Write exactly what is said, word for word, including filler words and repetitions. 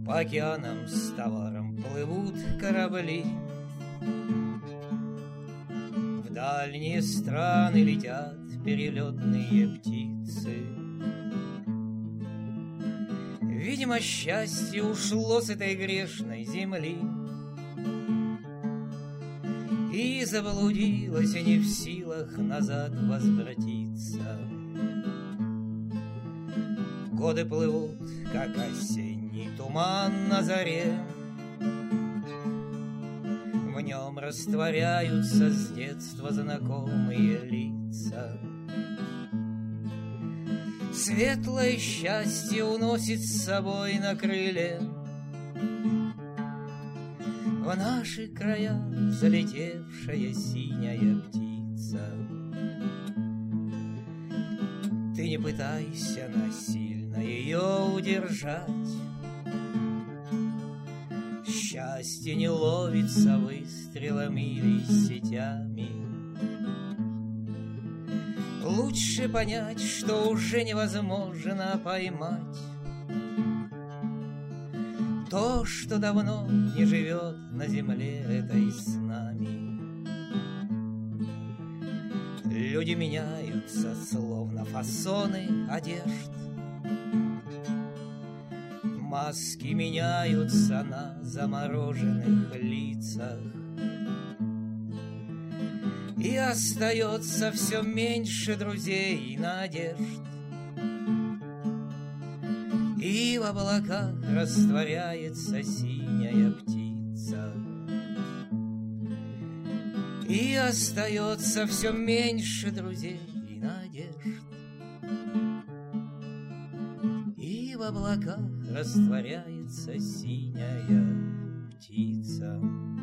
По океанам с товаром плывут корабли, в дальние страны летят перелетные птицы. Видимо, счастье ушло с этой грешной земли и заблудилась, и не в силах назад возвратиться. Годы плывут, как осенний туман на заре, в нем растворяются с детства знакомые лица. Светлое счастье уносит с собой на крыле в наши края залетевшая синяя птица. Ты не пытайся насильно ее удержать, счастье не ловится выстрелами или сетями. Лучше понять, что уже невозможно поймать то, что давно не живет на земле этой с нами. Люди меняются, словно фасоны одежд, маски меняются на замороженных лицах, и остается все меньше друзей и надежд, и в облаках растворяется синяя птица, и остается все меньше друзей и надежд, и в облаках растворяется синяя птица.